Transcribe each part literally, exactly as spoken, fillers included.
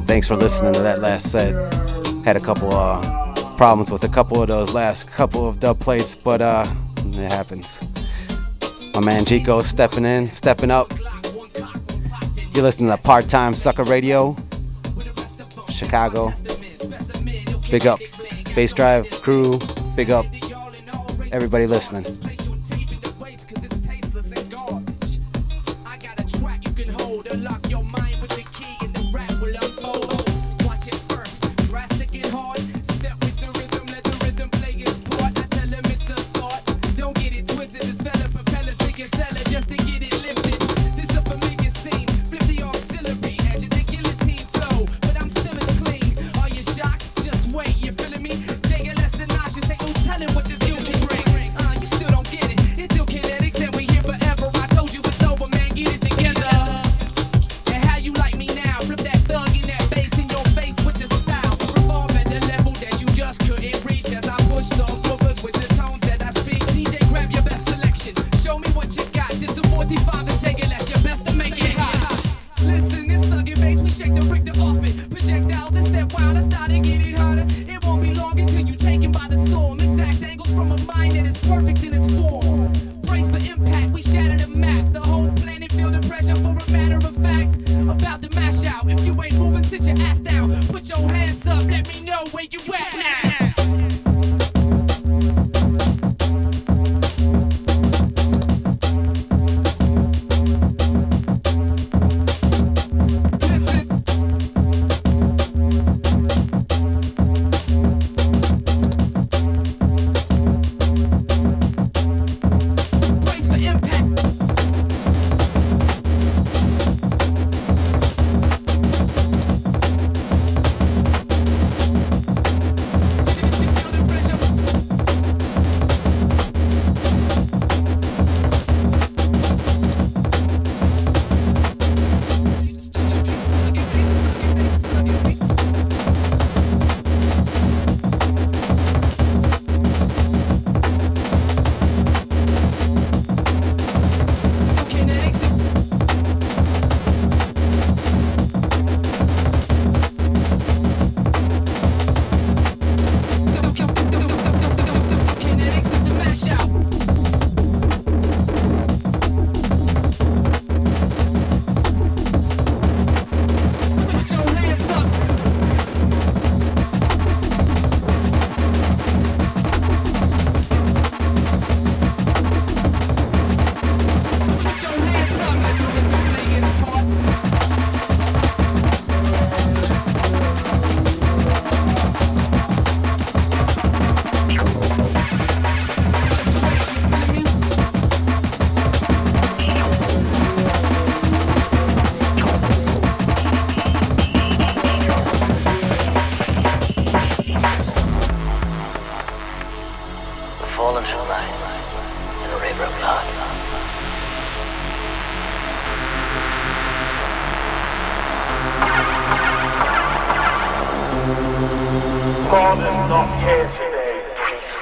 Thanks for listening to that last set. Had a couple uh, problems with a couple of those last couple of dub plates, but uh, it happens. My man Chico stepping in, stepping up. You're listening to Part-Time Sucker Radio, Chicago. Big up Bass Drive crew. Big up everybody listening. God is not here today, priest.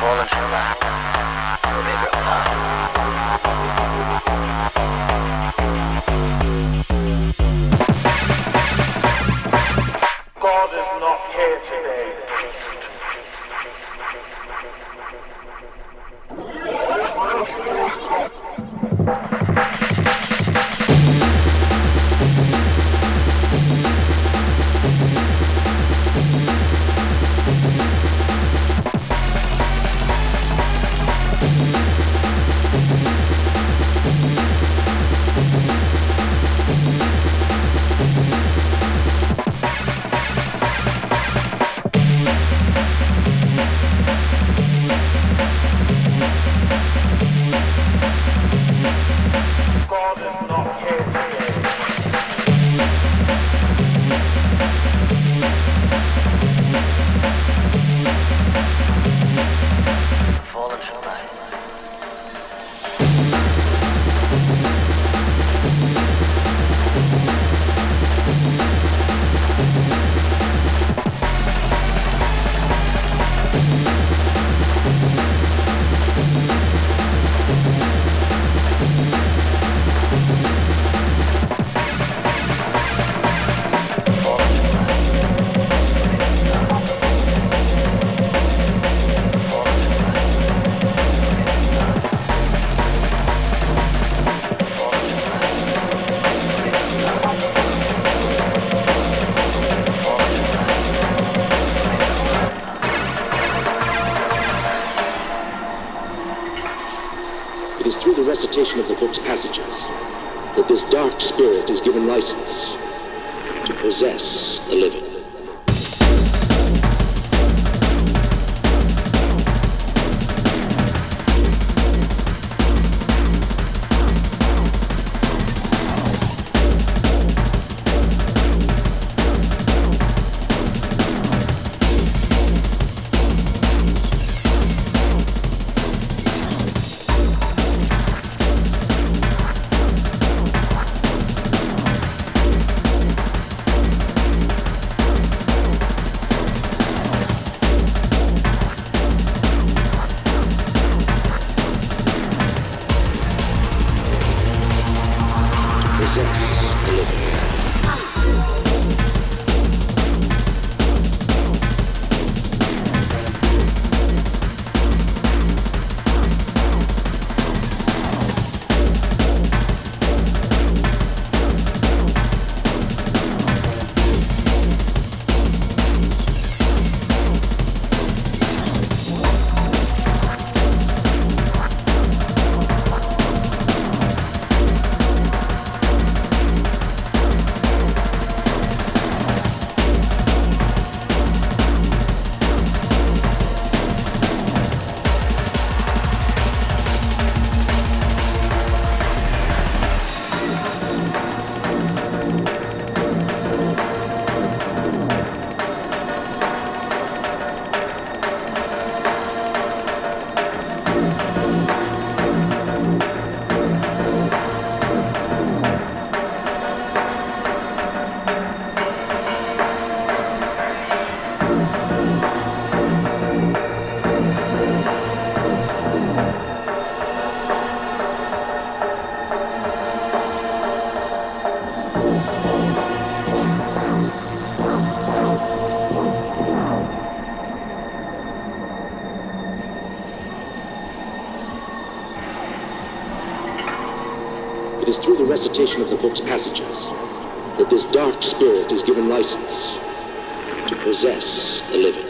fallen shall rise, or they grow God is not here today, priest. God is not here today. fallen shall rise. It is through the recitation of the book's passages that this dark spirit is given license to possess the living. It is through the recitation of the book's passages that this dark spirit is given license to possess the living.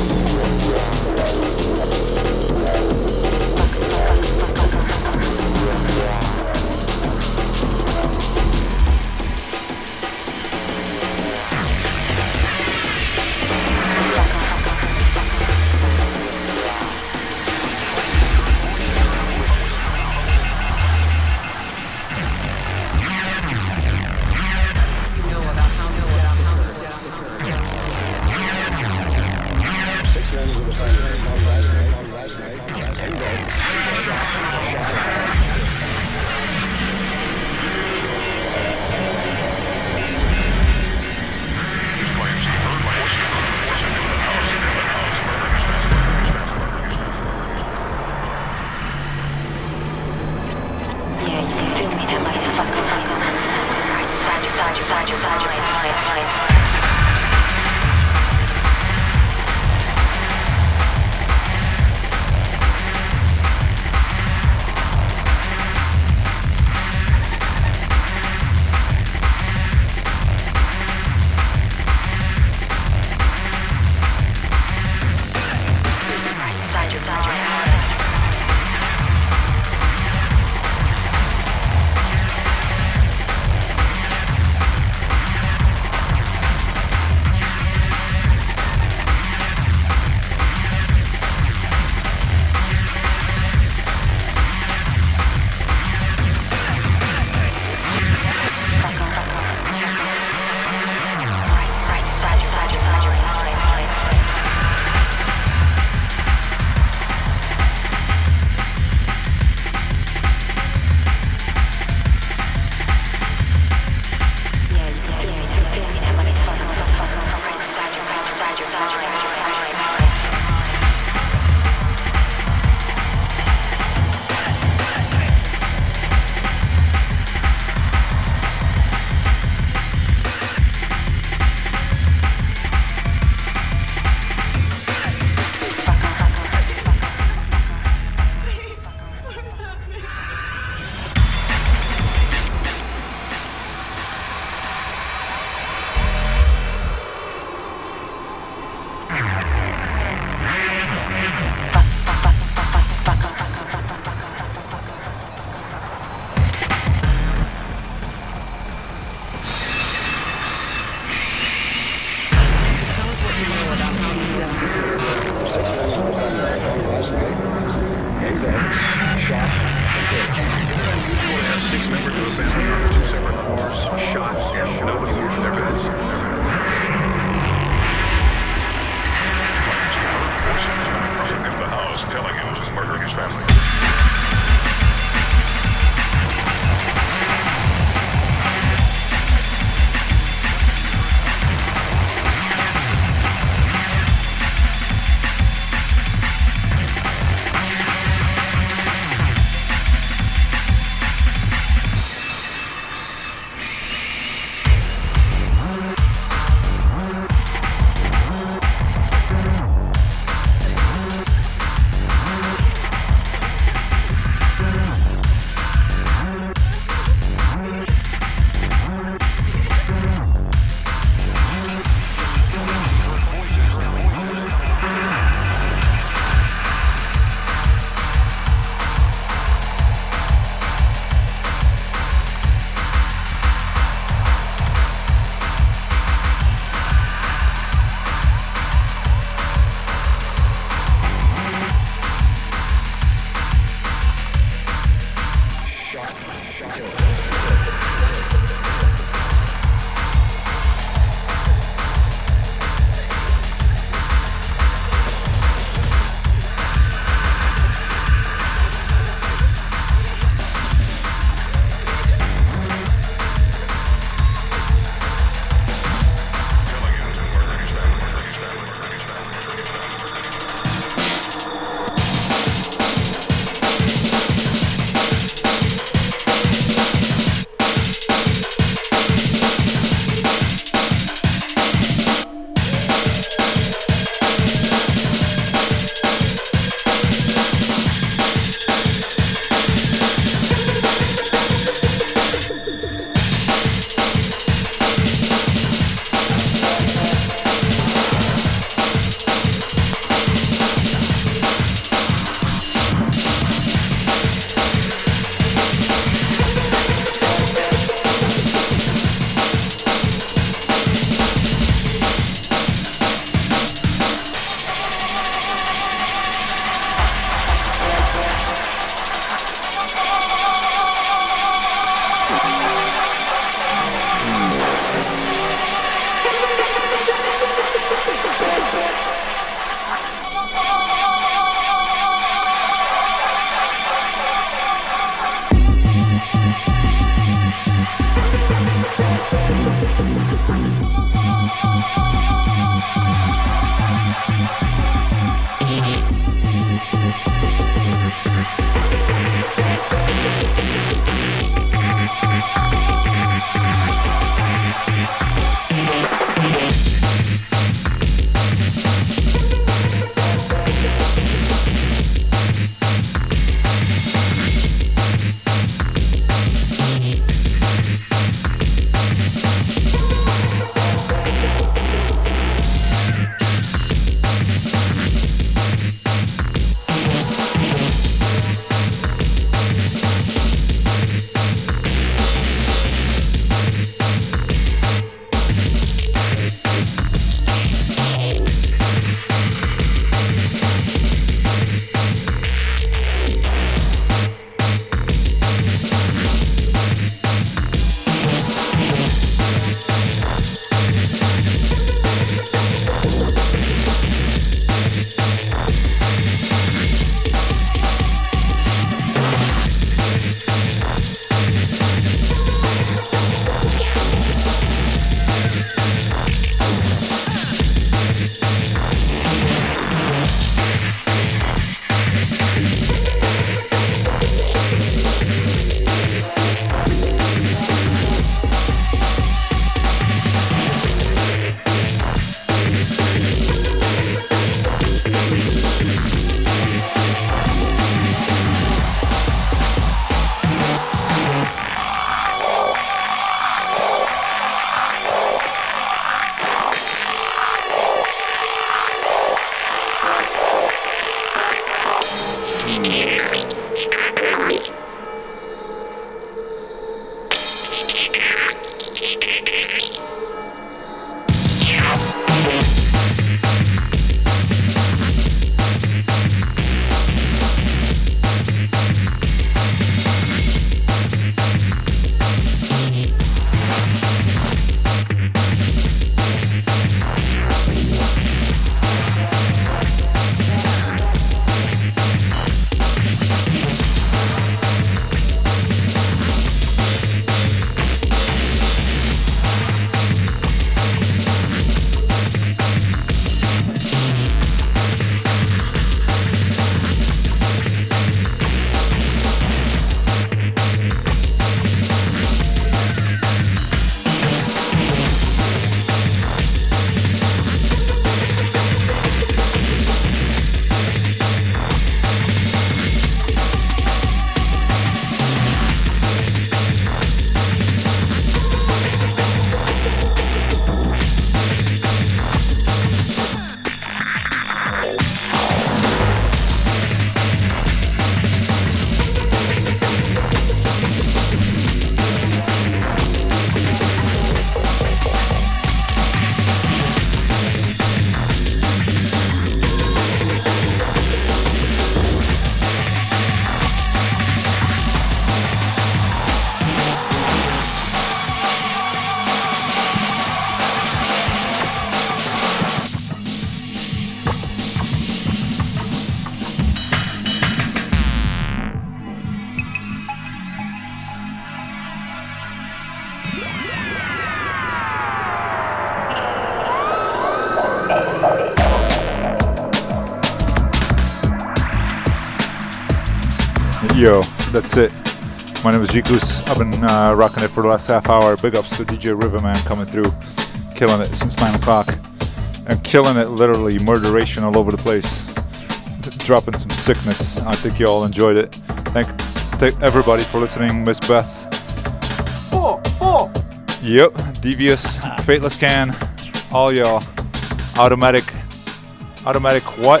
Yo, that's it. My name is Jikus. I've been uh, rocking it for the last half hour. Big ups to D J Riverman coming through, killing it since nine o'clock. And killing it literally, murderation all over the place. Dropping some sickness. I think you all enjoyed it. Thanks to everybody for listening. Miss Beth. Four, four. Yep, Devious, Fateless Can, all y'all. Automatic, automatic what?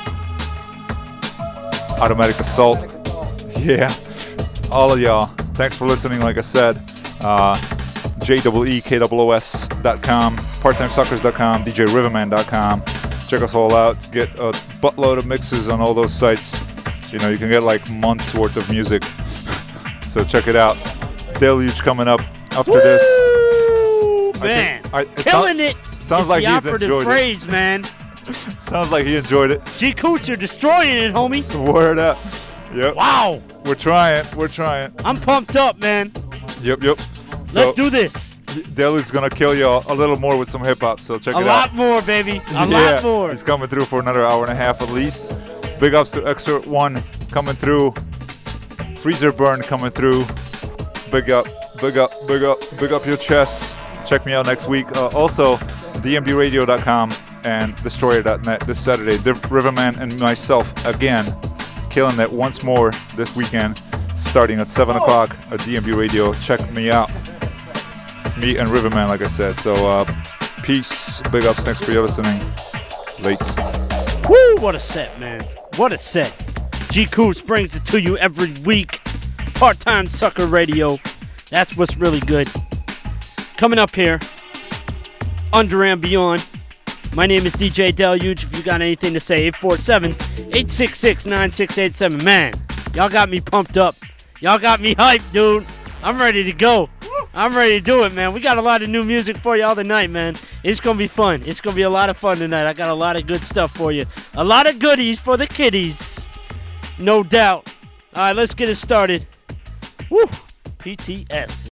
Automatic Assault. Yeah, all of y'all. Thanks for listening, like I said. Uh, J E E K O O S dot com, part time suckers dot com, D J Riverman dot com. Check us all out. Get a buttload of mixes on all those sites. You know, you can get like months worth of music. So check it out. Deluge coming up after Woo! this. Man, I think, I, it killing sound, it. Sounds is like the he's operative enjoyed phrase, it. man. Sounds like he enjoyed it. G Coots, you're destroying it, homie. Word up. Yep. Wow. We're trying. We're trying. I'm pumped up, man. Yep, yep. So, Let's do this. Deluge's gonna kill y'all a little more with some hip hop, so check A it out. lot more, baby. A yeah, lot more. He's coming through for another hour and a half at least. Big ups to Excerpt One coming through. Freezer Burn coming through. Big up, big up, big up, big up your chests. Check me out next week. Uh, also, D M D radio dot com and destroyer dot net this Saturday. The Riverman and myself again, killing it once more this weekend, starting at seven o'clock at D M D Radio. Check me out. Me and Riverman, like I said. So, uh, peace. Big ups. Thanks for your listening. Late. Woo, what a set, man. What a set. G Coots brings it to you every week. Part-time Sucker Radio. That's what's really good. Coming up here, Under and Beyond. My name is D J Deluge. If you got anything to say, eight four seven, eight six six, nine six eight seven. Man, y'all got me pumped up. Y'all got me hyped, dude. I'm ready to go. I'm ready to do it, man. We got a lot of new music for y'all tonight, man. It's going to be fun. It's going to be a lot of fun tonight. I got a lot of good stuff for you. A lot of goodies for the kiddies. No doubt. All right, let's get it started. Woo! P T S.